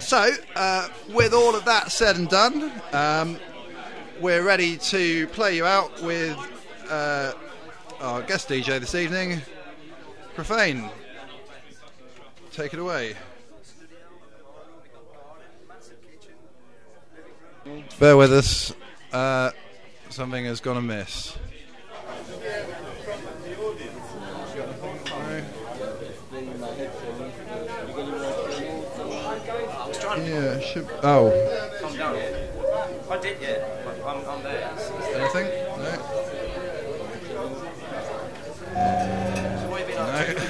So, with all of that said and done, we're ready to play you out with our guest DJ this evening, Profane. Take it away. Bear with us, something has gone amiss. Yeah, should. Oh. Calm down. I did, yeah. I'm there. Anything? No. So what have you been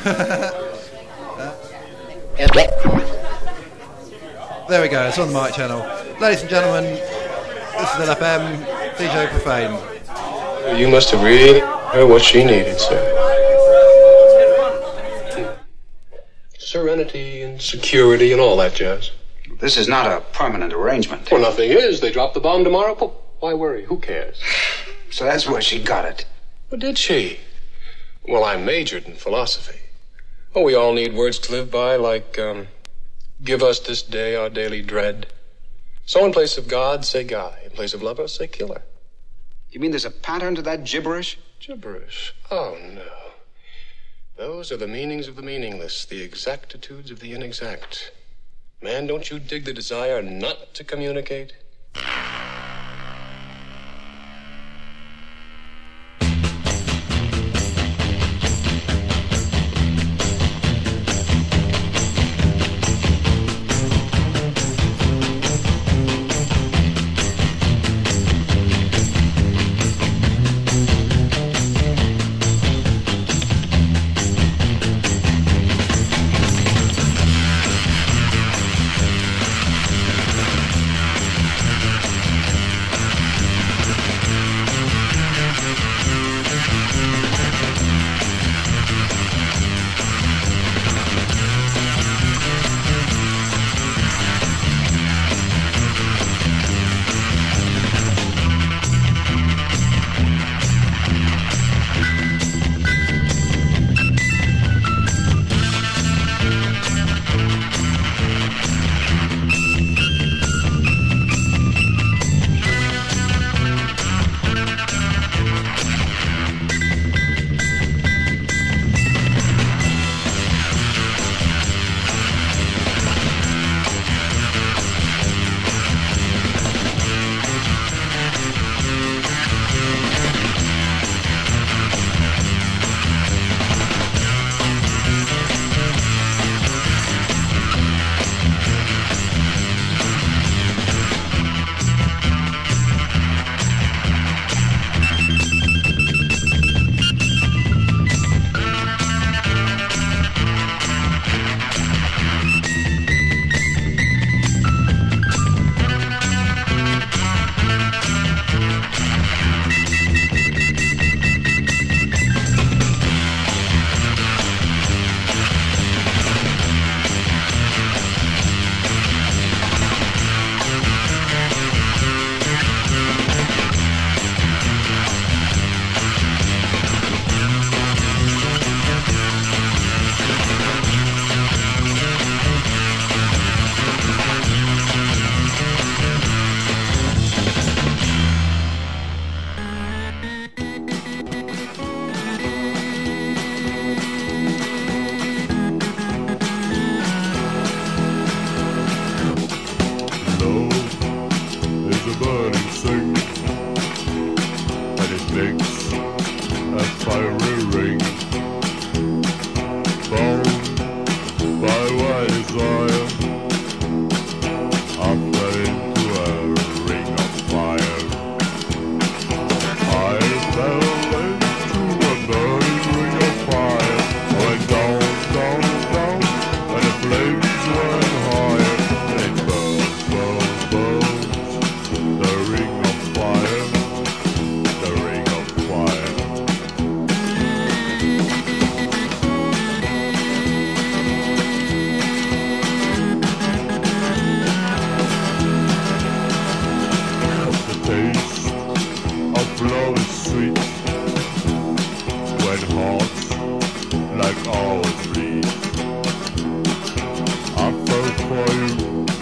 up to? There we go, it's on the mic channel. Ladies and gentlemen, this is LFM, DJ Profane. You must have really heard what she needed, sir. Serenity and security and all that jazz. This is not a permanent arrangement. Well, nothing is. They drop the bomb tomorrow. Well, why worry? Who cares? So that's where she got it. Well, did she? Well, I majored in philosophy. Oh, we all need words to live by, like, give us this day our daily dread. So in place of God, say guy. In place of lover, say killer. You mean there's a pattern to that gibberish? Gibberish? Oh, no. Those are the meanings of the meaningless, the exactitudes of the inexact. Man, don't you dig the desire not to communicate?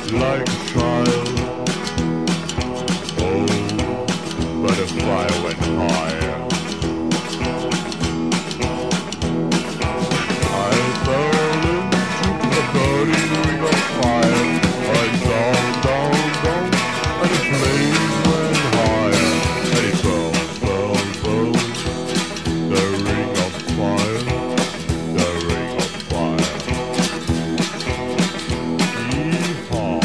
like a child. Oh, but the fire went higher. I fell into a burning ring of fire. Right down, down, down, and the flames went higher. And it burned, the ring of fire, the ring of fire. Yeehaw.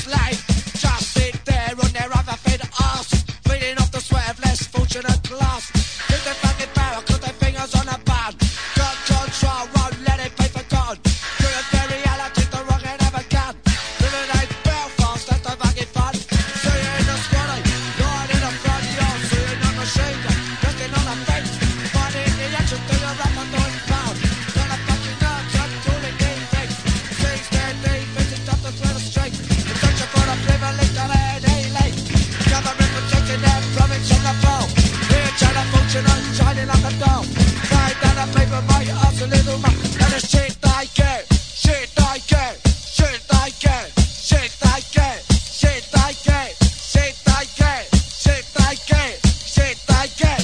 slave. Just sit there on their overfed arse, feeding off the sweat of less fortunate class. Keep their fucking power, cause their fingers on a bun. Got control, won't let it be forgotten. Through the reality, the wrong ain't ever gun. Living ain't Belfast, that's the fucking fun. See you in the squaddy, lying in the front yard. See you in the machine gun, resting on the fence. Fighting in the action, do your rap and doing pound. Got a fucking nerves, I'm calling defense. See, stand defense, it's up the thread of strength. The searching for the privilege that I had elite. Government protecting their province from the fall. Here, China functional, shining like a doll. Find down the paper, my ass a little more. And the shit I get, shit I get, shit I get, shit I get, shit I get, shit I get, shit I get, shit I get.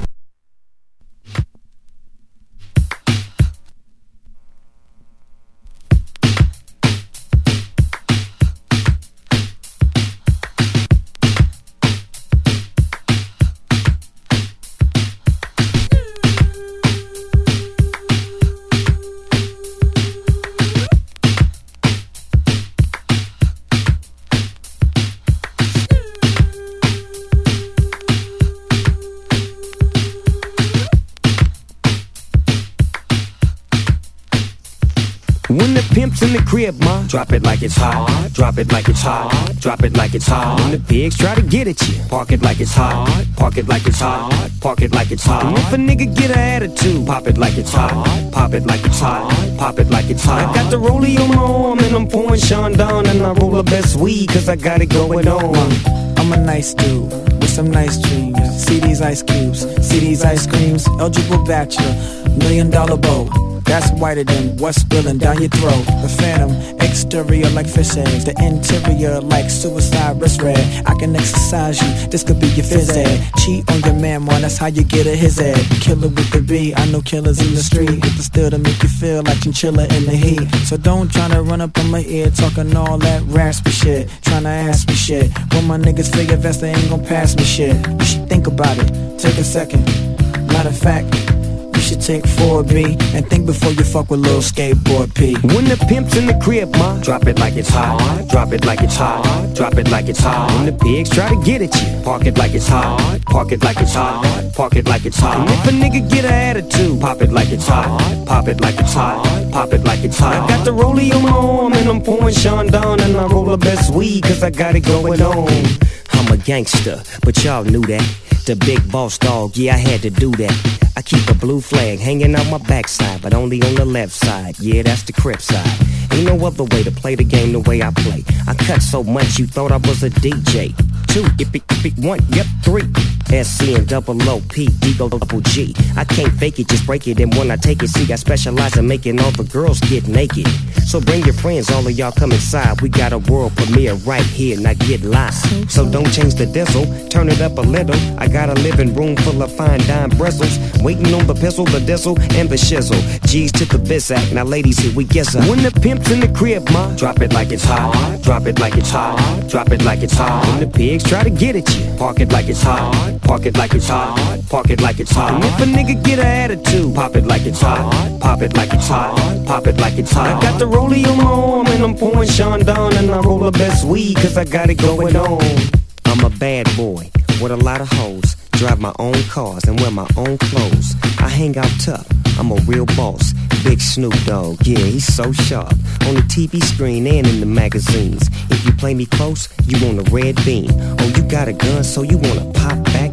When the pimp's in the crib, ma, drop it like it's hot. Drop it like it's hot. Drop it like it's hot. When the pigs try to get at you, park it like it's hot. Park it like it's hot. Park it like it's hot. And if a nigga get an attitude, pop it like it's hot. Pop it like it's hot. Pop it like it's hot. I got the rollie on my arm and I'm pouring Sean down, and I roll the best weed cause I got it going on. I'm a nice dude with some nice dreams. See these ice cubes, see these ice creams. Eligible bachelor, $1 million bow. That's whiter than what's spilling down your throat. The phantom, exterior like fish eggs. The interior like suicide wrist red. I can exercise you, this could be your phys ed. Cheat on your man, man, that's how you get a his ed. Killer with the B, I know killers in the street. With the still to make you feel like chinchilla in the heat. So don't tryna run up on my ear talking all that raspy shit. Tryna ask me shit. When my niggas figure vest, they ain't gon' pass me shit. You should think about it, take a second. Matter of fact, you should take 4B and think before you fuck with little skateboard P. When the pimp's in the crib, ma, drop it like it's hot. Drop it like it's hot. Drop it like it's hot. When the pigs try to get at you, park it like it's hot. Park it like it's hot. Park it like it's hot. And if a nigga get an attitude, pop it like it's hot. Pop it like it's hot. Pop it like it's hot. I got the rollie on my arm and I'm pouring Sean down, and I roll the best weed cause I got it going on. I'm a gangster, but y'all knew that. The big boss dog, yeah, I had to do that. I keep a blue flag hanging out my backside, but only on the left side. Yeah, that's the Crip side. Ain't no other way to play the game the way I play. I cut so much you thought I was a DJ. 2, if it 1, yep, 3. SC and double O, P, D, go double G. I can't fake it, just break it. And when I take it, see, I specialize in making all the girls get naked. So bring your friends, all of y'all come inside. We got a world premiere right here, now get live. So don't change the diesel, turn it up a little. I got a living room full of fine dime bristles, waiting on the pistol, the diesel, and the shizzle. G's to the biz act, now ladies, here we guess up. When the pimp's in the crib, ma, drop it like it's hot. Drop it like it's hot. Drop it like it's hot. When the pigs try to get at you, park it like it's hot. Park it like it's hot. Park it like it's hot. And if a nigga get an attitude, pop it like it's hot. Pop it like it's hot. Pop it like it's hot. I got the rollie on my arm and I'm pouring Sean down, and I roll the best weed cause I got it going on. I'm a bad boy with a lot of hoes. Drive my own cars and wear my own clothes. I hang out tough, I'm a real boss. Big Snoop Dogg, yeah, he's so sharp. On the TV screen and in the magazines. If you play me close, you want a red beam. Oh, you got a gun, so you wanna pop back?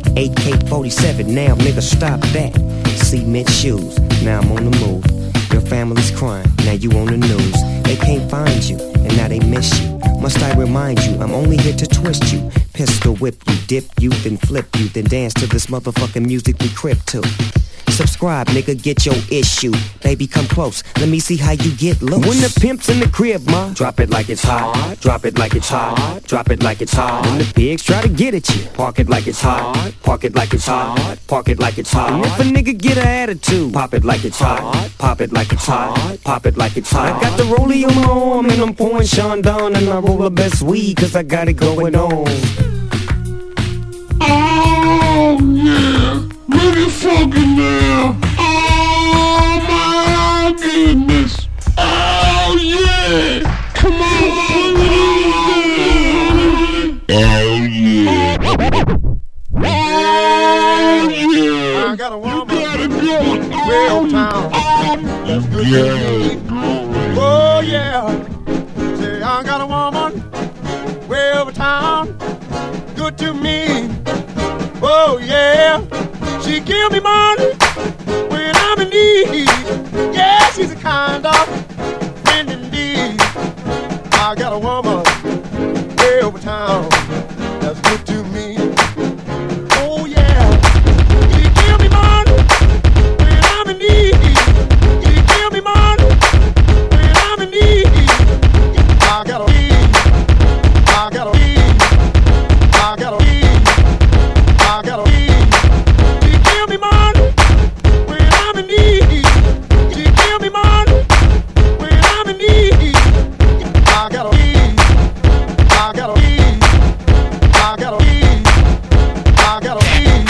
AK-47, now nigga, stop that. Cement shoes, now I'm on the move. Your family's crying, now you on the news. They can't find you, and now they miss you. Must I remind you, I'm only here to twist you. Pistol whip you, dip you, then flip you, then dance to this motherfucking music we crib to. Subscribe, nigga, get your issue. Baby, come close, let me see how you get loose. When the pimp's in the crib, ma, drop it like it's hot. Drop it like it's hot. Drop it like it's hot. When the pigs try to get at you, park it like it's hot. Park it like it's hot. Park it like it's hot. And if a nigga get an attitude, pop it like it's hot. Pop it like it's hot. Pop it like it's hot. I got the rollie on my arm and I'm pouring Sean down, and I roll the best weed cause I got it going on. Oh yeah, really fucking now. Oh my goodness. Oh yeah, come on, put it on there. I got a woman way old town. That's good to me. Oh yeah. Say I got a woman way over town. Good to me. Oh yeah. She give me money when I'm in need. Yeah, she's a kind of friend indeed. I got a woman way over town. That's good to me. Oh yeah. She give me money when I'm in need. She give me money when I'm in need. I gotta leave. I gotta leave. I gotta leave. I gotta leave. She give me money when I'm in need. She give me money when I'm in need. I gotta leave. I gotta leave. I gotta leave. I gotta leave.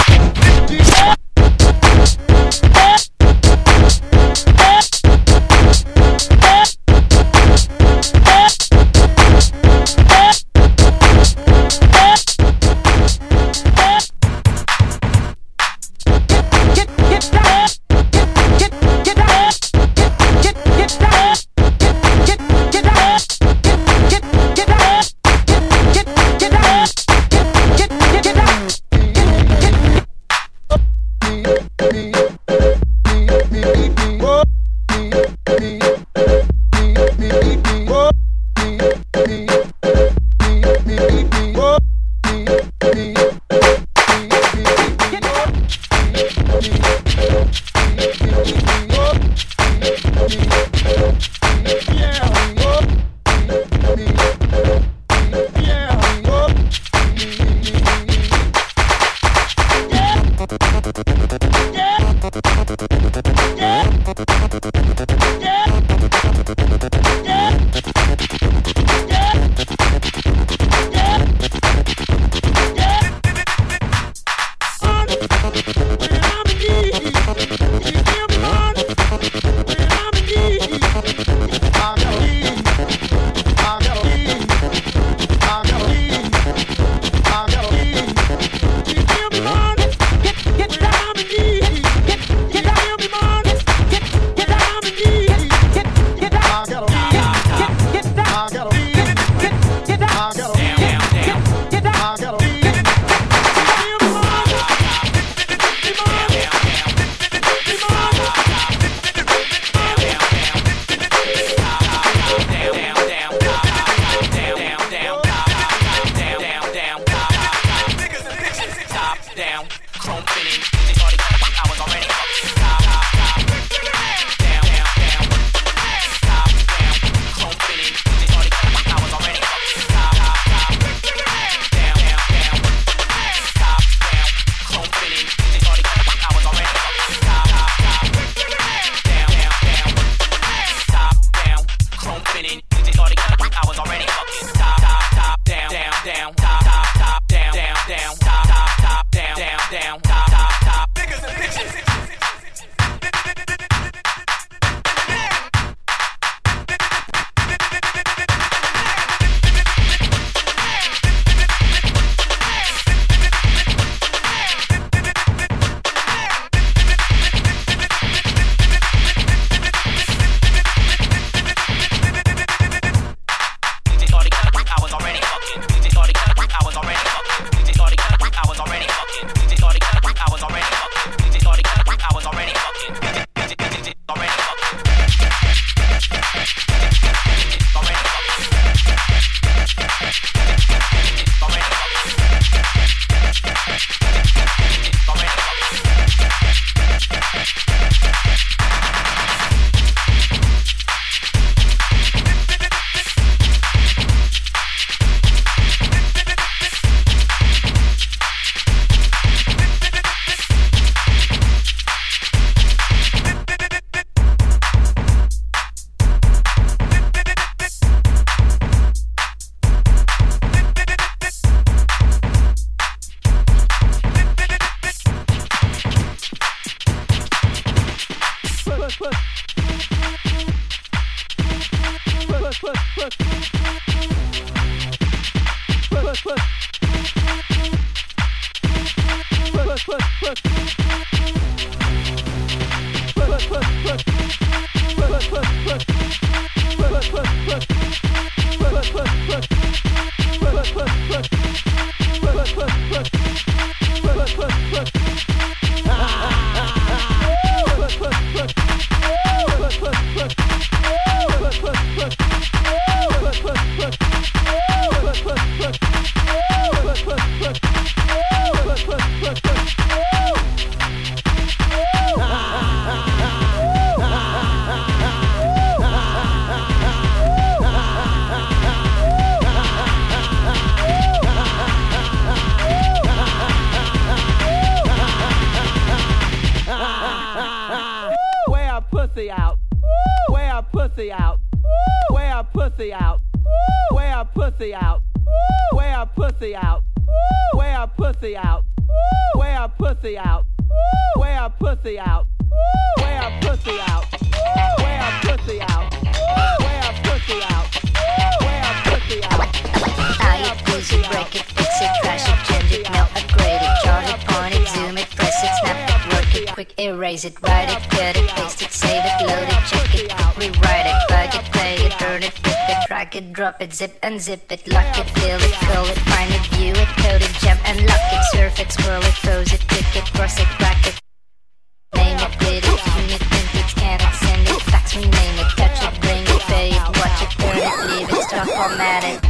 Erase it, write it, cut it, paste it, save it, load it, check it, rewrite it, plug it, play it, burn it, rip it, drag it, drop it, zip and zip it, lock it, fill it, call it, find it, view it, code it, jump and lock it, surf it, scroll it, close it, click it, cross it, crack it, name it, read it, tune it, print it, scan it, send it, fax, rename it, touch it, bring it, pay it, watch it, turn it, leave it, stop, format it.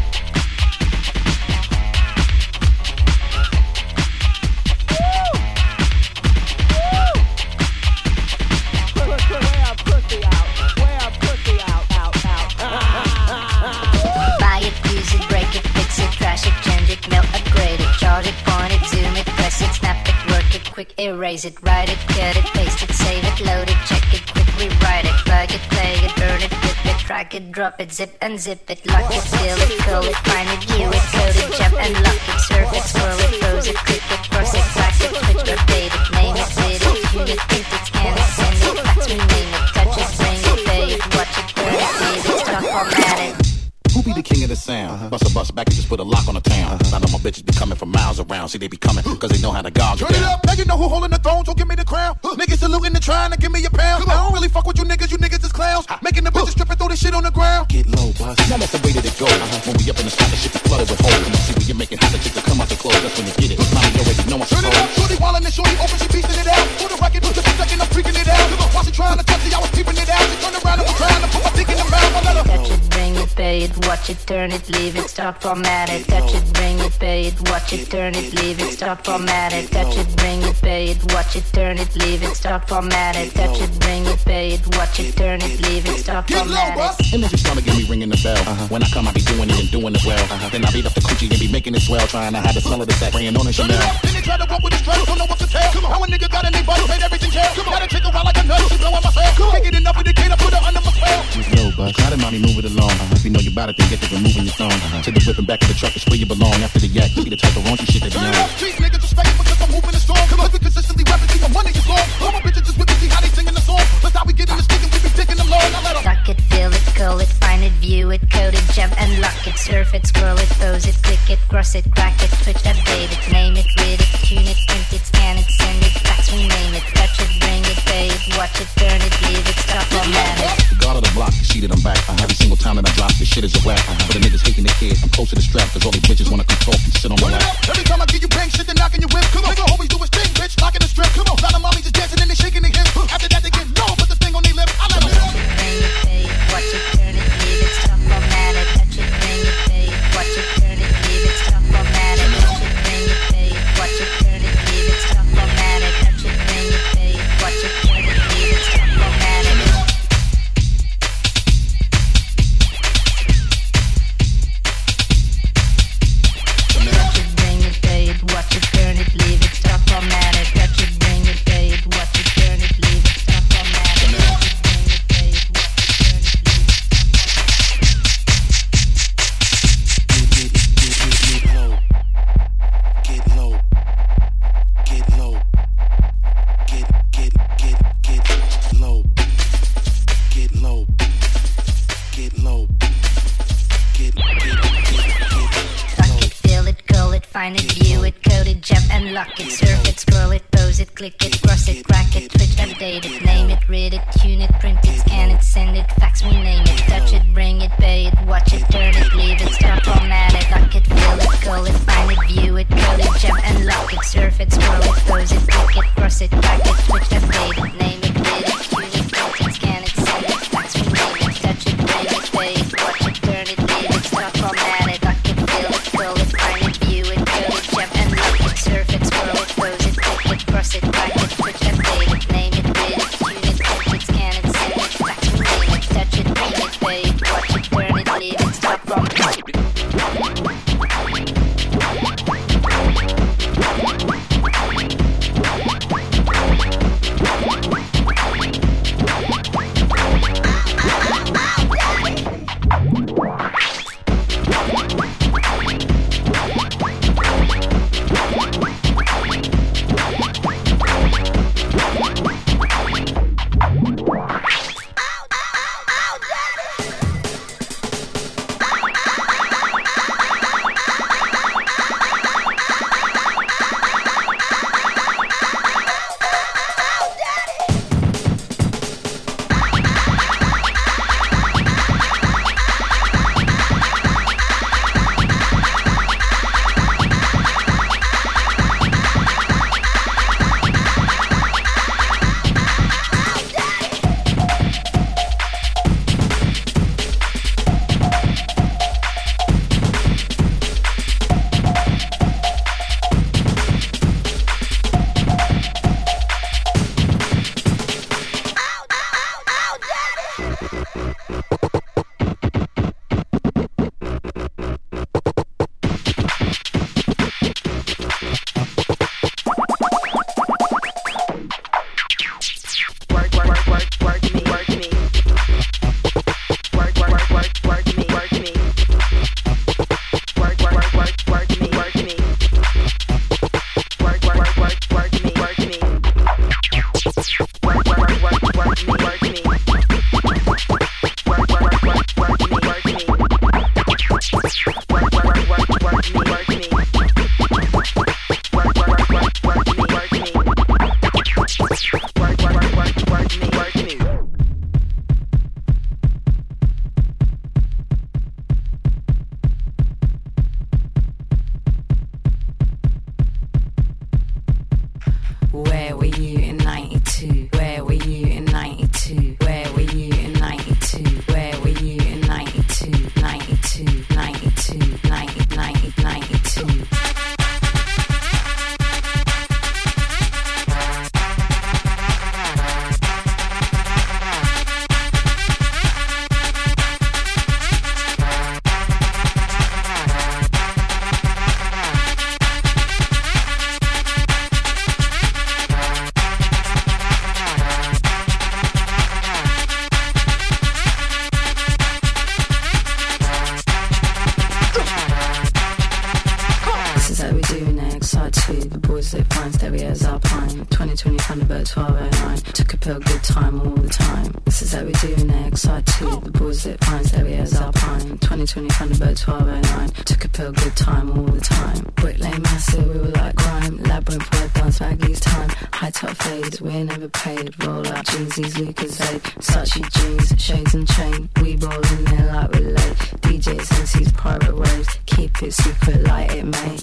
Quick, erase it, write it, cut it, paste it, save it, load it, check it, quick, rewrite it, plug it, play it, burn it, rip it, drag it, drop it, zip and zip it, lock it, fill it, call it, find it, view it, code it, jump and lock it, surf it, scroll it, close it, click it, cross it, crack it, switch, update it, name it, read it, tune it, print it, scan it, send it, fax, rename it, touch it, bring it, pay it, watch it, turn it, leave it, stop, format it. Who be the king of the sound? Bust a bus back and just put a lock on the town. I know my bitches be coming from miles around. See, they be coming, cause they know how to gouge it Turn it down. up, now you know who holding the throne, so give me the crown. Niggas saluting and trying to give me a pound. I don't really fuck with you niggas is clowns. Making the bitches strip and throw this shit on the ground. Get low, bus. Now that's the way that it goes. When we up in the spot, the shit be flooded with holes. And you see when you're making hot, the chicks that come out the clothes. That's when you get it. Mommy already know what's Turn it up, shorty wildin' and shorty open, she piecing it out. For the record, just a second, I'm freaking it out. While she trying to touch it, I was peeping it out. She turned around and was trying to put my dick in the mouth. I let her touch it, bring it, pay it, watch it, turn it, leave it, stop, format it. Touch it, bring it, pay it, watch it, turn it, leave it, stop, format it. Touch it, bring it, pay it, watch it, turn it, leave it, stop, format it. Touch it, bring it, pay it, watch it, turn it, leave it, stop, format it. And then she started getting me ringing the bell. When I come, I be doing it and doing it well. Then I beat up the coochie and be making it swell, trying to hide the smell of the sack, praying on it Chanel. Then they try to walk with the stripes, don't know what to tell. How a nigga got anybody, paid everything jail. Gotta take a while like a nut, she blowing my cell. Can't get enough of the kid, I put her under my spell. Just low, bus. Try to mommy move it along. If you know you bout it, then get to removing your thong. To the whipping back of the truck is where you belong. After the yak, you see the type of raunchy shit that be Turn it on. up, street niggas respect it because I'm moving the storm. Cause we consistently rapping, see my money is long. All my bitches just whipping, see how they singing the song. That's how we get in the stick and we be taking them long. I let them lock it, fill it, call it, find it, view it, code it, jump and lock it, surf it, scroll it, pose it, click it, cross it, crack it, switch, update it, name it, read it, tune it, print it, scan it, send it, fax, rename it, touch it, bring it, pay it, watch it, turn it, leave it, stop, format it. The guard of the block, you see that I'm back. Every single time that I drop, this shit is a rap. But the niggas hating the kid, I'm close to the strap, cause all these bitches wanna come talk and sit on my Turn it lap. up, every time I give you bang shit, they're knocking your whip. Come on, nigga always do his thing, bitch, knocking the strip. Come on, lot of mommies just dancing and they shaking their hips. After that they get low, put the thing on their lips. I let them bring it, pay it, watch it, turn it, leave it, stop, format it. Touch it, bring it, pay it, watch it, turn it, leave it, stop, format it. Touch it, bring it, pay it, watch it, turn it, leave it, stop, format it. Touch it, bring it, pay it, watch it, turn it, leave it, stop, format it. Touch it, bring it, pay it, watch it, turn it, leave it, stop, format it. Touch it, bring it, pay it, watch it, turn it, leave it, stop, format it. Touch it, bring it, pay it, watch it, turn it, leave it. Get low. Get low. Get low. Get low. Get low. Lock it, fill it, call it, find it, view it, code load it, jump and lock it, surf it, scroll it, pose it, click it, cross it, crack it, twitch, update it, name it, read it, tune it, print it, scan it, send it, fax, rename it, touch it, bring it, pay it, watch it, turn it, leave it, stop, format it, lock it, fill it, call it, find it, view it, code it, jump and lock it, surf it, scroll it, pose it, click it, cross it, crack it, twitch, update it, name it, read it, tune it, print it, scan it, send it, fax, rename it, touch it, bring it, pay it, watch it, turn it, leave it, stop, format it, lock it, fill it, call it, find it, view it, code it, jump and lock it, surf it, scroll it, pose it, click it, cross it, crack it, twitch, update it, name it, read it, tune it, print it, scan it, send it, fax, rename it, touch it, bring it, pay it, watch it, turn it, leave it, stop, format it. Where were you in 92? Where were you in 92? Where were you in 92? Where were you in 92? 92, 92, 90, 90, 92. Stereos Alpine 2020 Thunderbird 1209. Took a pill, good time all the time. This is how we do in XR2. The boys that find stereos Alpine 2020 Thunderbird 1209. Took a pill, good time all the time. Brick Lane massive, we were like grime. Labyrinth word dance, Maggie's time. High top fades, we're never paid. Roll out Jeezy's, Lucasade. Sachi jeans, shades and chain. We roll in there like we're late. DJs MC's private waves. Keep it secret like it may.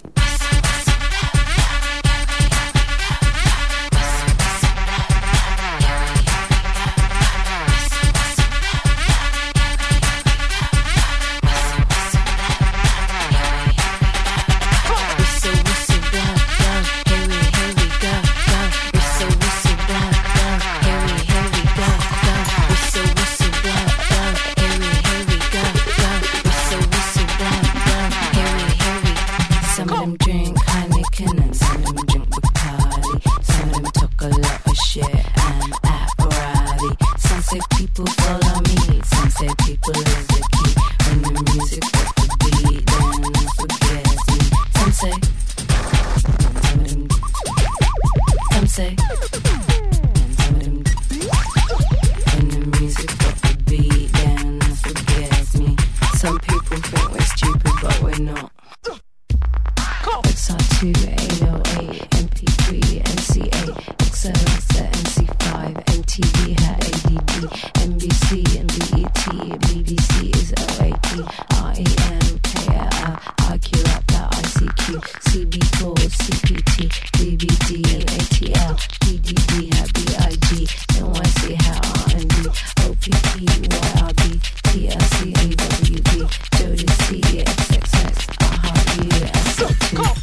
XR2, 808, MP3, MCA, XLS, MC5, MTV, ADD, NBC, BET, BBC is LAP, REM, KLL, IQ up that ICQ, CB4, CPT, DVD, ATL, PDD, BIG, NYC, R&B, OPP, YRB, TLC, AWB, Jodeci, XXX, AHA, SL2.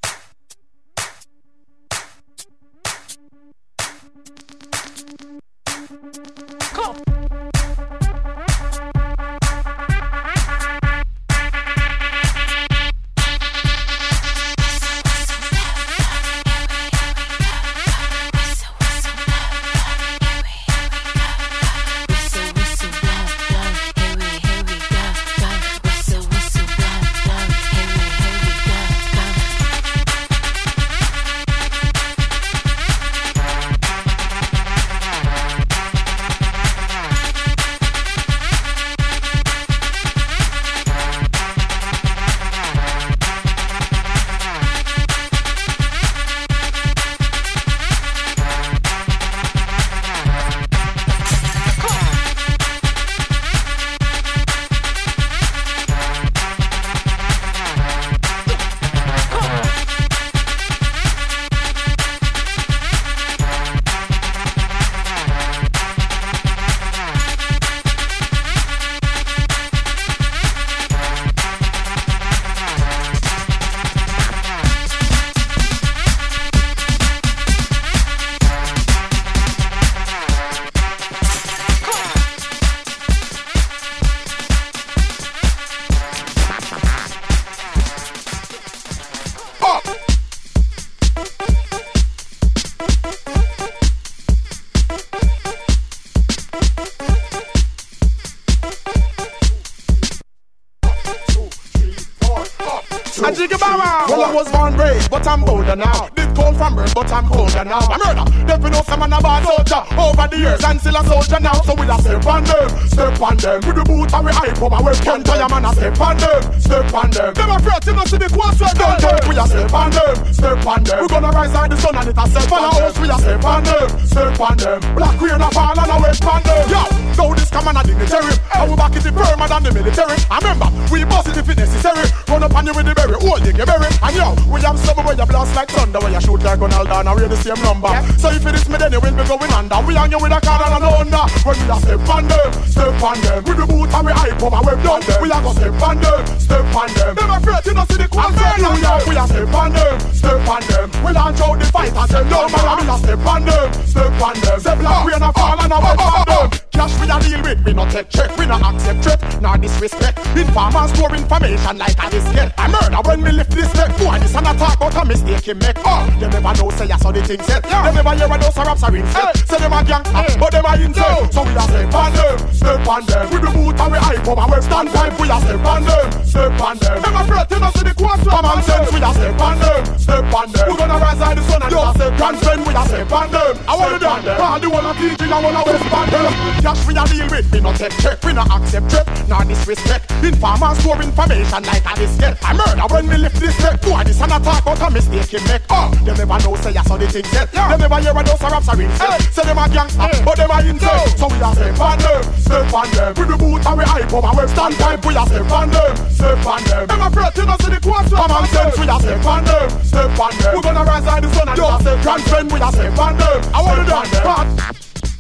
Well, I was born brave, but I'm older now. Did cold from birth, but I'm older now. I murder, them for no some man a bad soldier. Over the years, and still a soldier now. So we a step on them, step on them. With the boot and we hype up, and we can't tell ya man a step on them, step on them. Them afraid to not see the quads we don't take. We a step on them, step on them. We gonna rise like the sun and it a step on us. We a step on them, step on them. Black rain a fall and a wet on them. Yo, now this come on a dignitary. And we back in the permanent and the military. I remember, we boss it if it's necessary. Run up on you with the berry, hold you get berry. And yo, we have some where you blast like thunder, where you shoot like Ronaldo and we're the same number. So if it is me then you will be going under. We hang you with a car and an under. When we a step on them, step on them. With the boot and we hype up and we done them. We a go step on them, step on them. Them afraid you not see the quads we a step on them, step on them. We launch out the fight and say no man, we a step on them, step on them. Say black we a fall and a wet on them. Cash we a deal with, we not take check, we not accept threat, nor disrespect. Informers store information like a diskette. I murder when we lift this step. Boy, this an attack but a mistake he make. Oh, they never know say I saw the thing set. They never hear a dose of raps are ring set. Say them a gangster, but them a insane. So we a step on them, step on them. With the boot and we hype up and we stand pipe. We a step on them, step on them. Them afraid to not see the quads. Common sense, we a step on them, step on them. We gonna rise like the sun and just say grandson. We a step on them. I wanna done them. I do wanna teach and I wanna respond them. Cash we a deal with, we not take check, we not accept threat, nor disrespect. Informers store information like a diskette. I murder when we lift this step. Boy, this an attack but a mistake he make. Oh, they never know say I saw the thing set. They never hear a dose of raps are ring set. Say them a gangster, but them a insane. So we a step on them, step on them. With the boot and we hype up and we stand pipe. We a step on them, step on them. Them afraid to not see the quads. Common sense, we a step on them, step on them. We gonna rise like the sun and just say grandson. We a step on them. I wanna done them.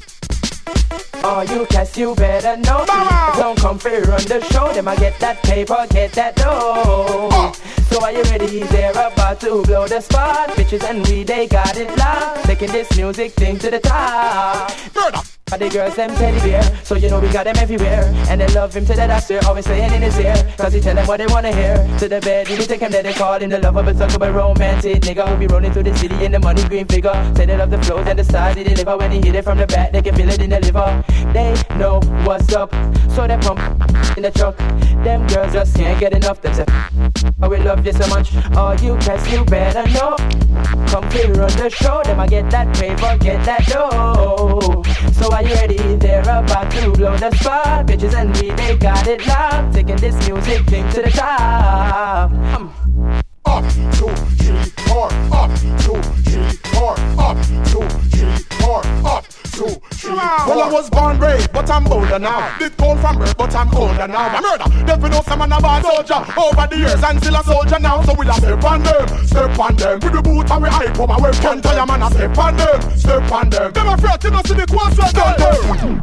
Oh, you cats, you better know. Don't come free run the show. Them I get that paper, get that dough. So are you ready? They're about to blow the spot. Bitches and we, they got it loud. Taking this music thing to the top. Murder. The girls them teddy bear, so you know we got them everywhere. And they love him to the doctor, always saying in his ear, cause he tell them what they wanna hear. To the bed, you take him there, they call him the lover, but talk about romantic nigga who be rolling through the city in the money green figure. Say they love the flows and the style they deliver. When he hit it from the back, they can feel it in the liver. They know what's up, so they pump in the truck. Them girls just can't get enough. Them say, oh we love you so much. Oh you cats, you better know. Come here on the show, them I get that paper, get that dough. So are you ready? They're about to blow the spot. Bitches and me, they got it loud. Taking this music thing to the top. 1, 2, I was born brave, but I'm bolder now. Did cold from birth, but I'm older now. I murder, never know some man a bad soldier. Over the years, and still a soldier now. So we'll step on them, step on them. With the boot and we hype from our weapon. Tell your man a step on them, step on them. Them afraid to not see the course right there.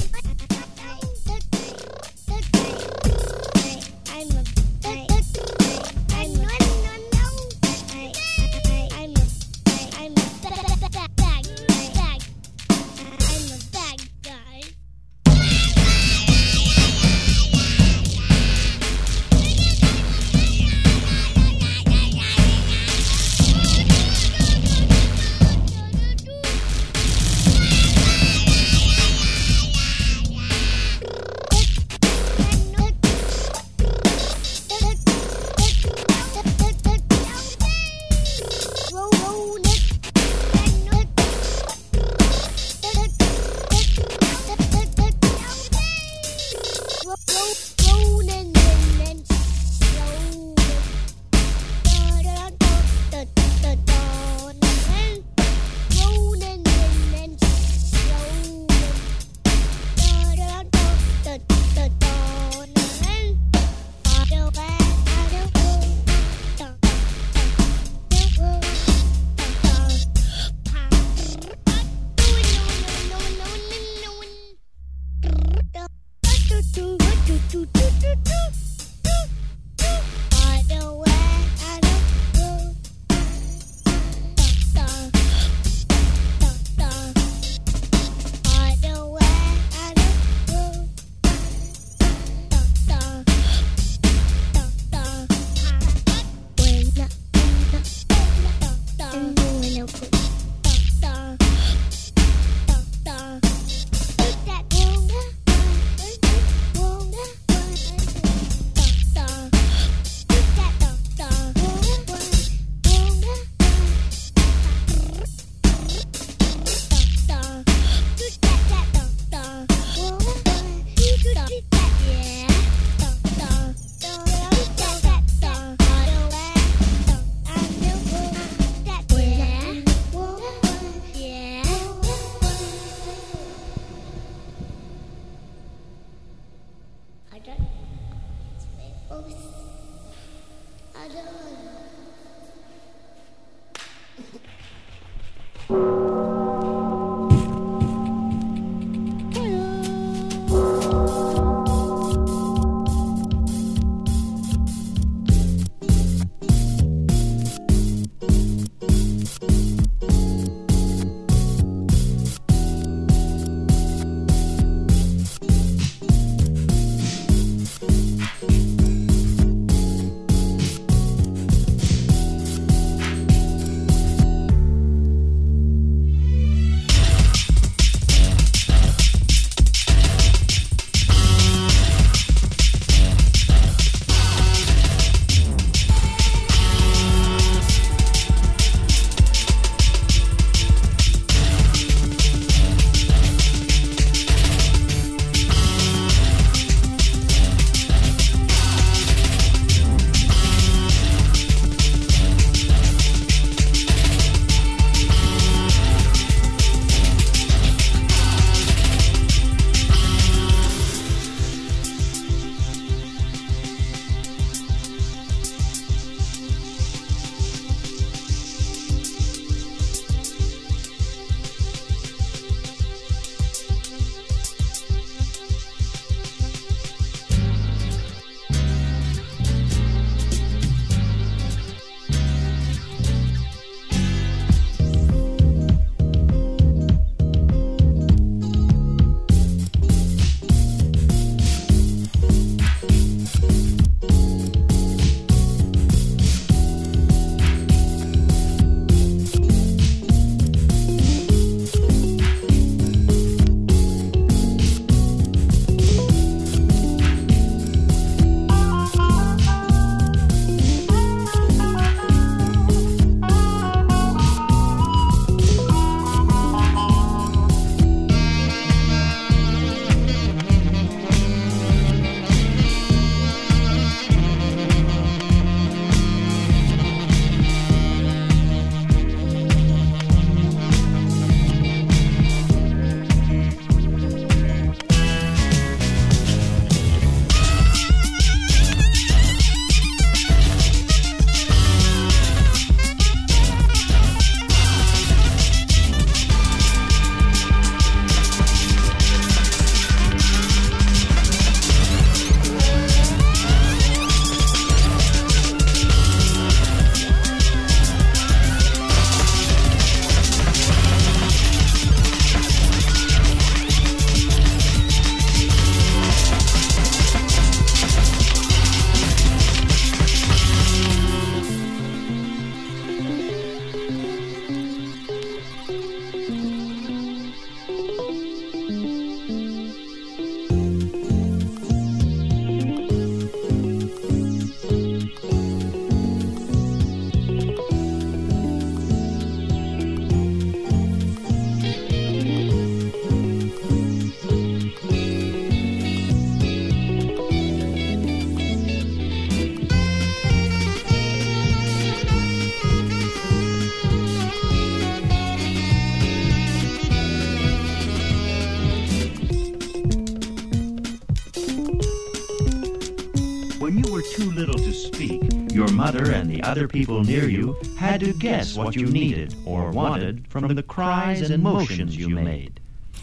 mother and the other people near you had to guess what you needed or wanted from the cries and motions you made.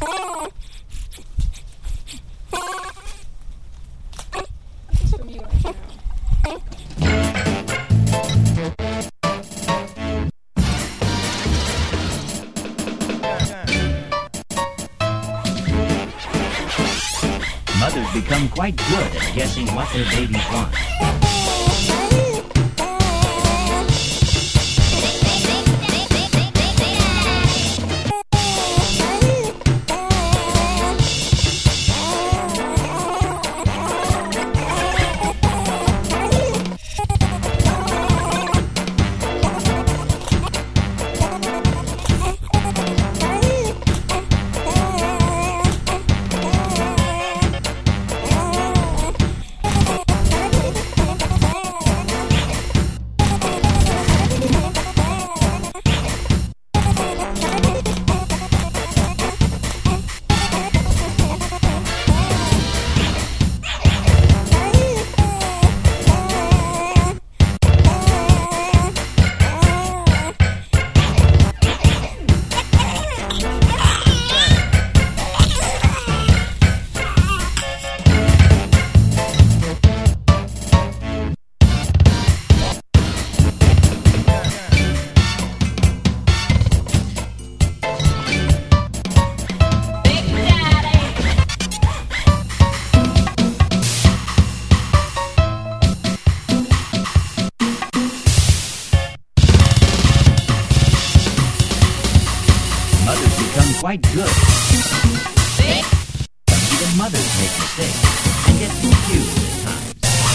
Mothers become quite good at guessing what their babies want. Quite good. Even mothers make mistakes and get confused at times.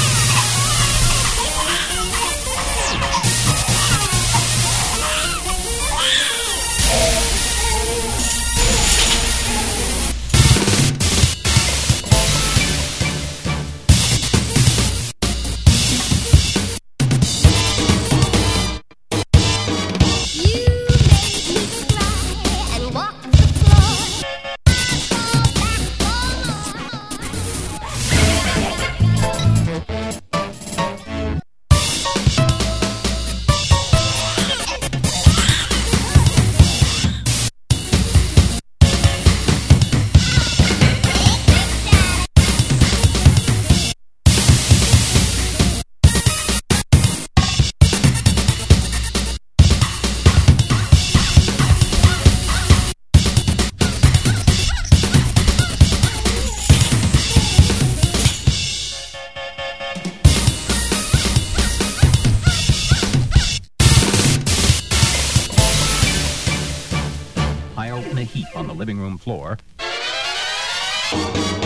Floor. Don't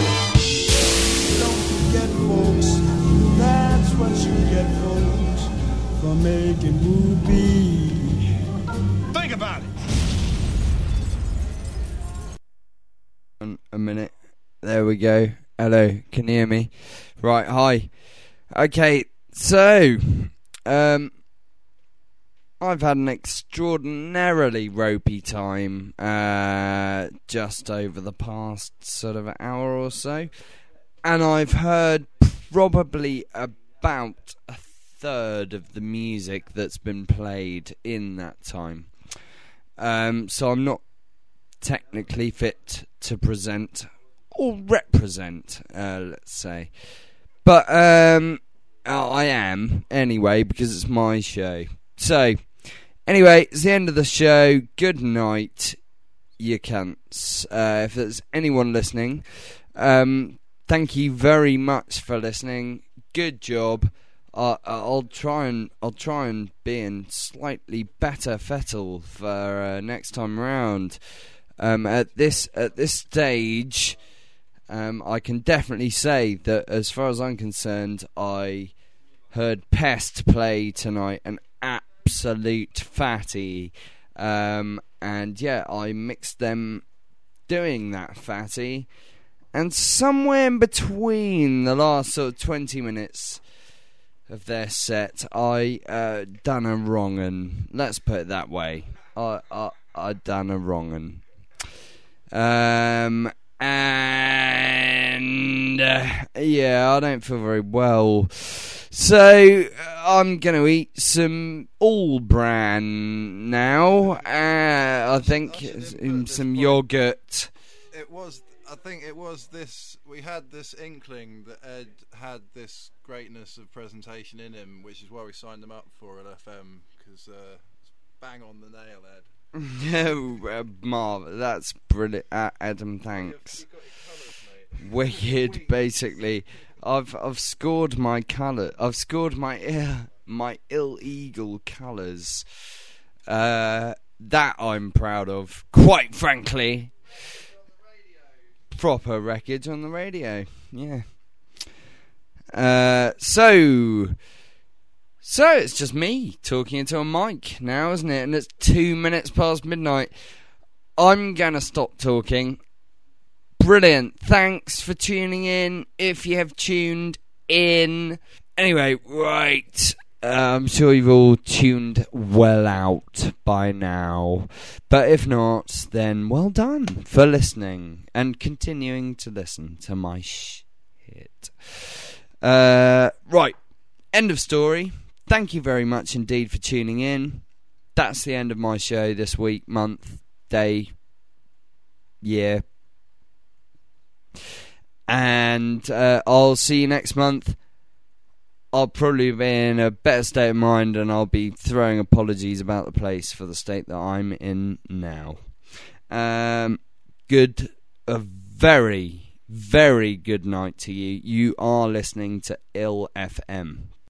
forget, folks, that's what you get, folks, for making movies. Think about it. A minute. There we go. Hello, can you hear me? Right, hi. Okay, so, I've had an extraordinarily ropey time just over the past sort of hour or so, and I've heard probably about a third of the music that's been played in that time. So I'm not technically fit to present or represent, let's say, but I am anyway because it's my show. So. Anyway, it's the end of the show. Good night, you cunts. If there's anyone listening, thank you very much for listening. Good job. I'll try and be in slightly better fettle for next time round. At this stage, I can definitely say that as far as I'm concerned, I heard Pest play tonight, and absolute fatty, and yeah, I mixed them doing that fatty, and somewhere in between the last sort of 20 minutes of their set, I done a wrong 'un. Let's put it that way. I done a wrong 'un. And yeah, I don't feel very well So I'm going to eat some All Bran now. I think some yogurt. I think it was this. We had this inkling that Ed had this greatness of presentation in him, which is why we signed him up for LFM, because it's bang on the nail, Ed. No, Marv, that's brilliant. Adam, thanks. Wicked. Basically, I've scored my colour. I've scored my illegal colours. That I'm proud of. Quite frankly. Proper records on the radio, yeah. So it's just me talking into a mic now, isn't it? And it's 2 minutes past midnight. I'm gonna stop talking. Brilliant. Thanks for tuning in. If you have tuned in, anyway, right. I'm sure you've all tuned well out by now. But if not, then well done for listening and continuing to listen to my shit. Right. End of story. Thank you very much indeed for tuning in. That's the end of my show this week, month, day, year. And I'll see you next month. I'll probably be in a better state of mind, and I'll be throwing apologies about the place for the state that I'm in now. A very, very good night to you. You are listening to Ill FM.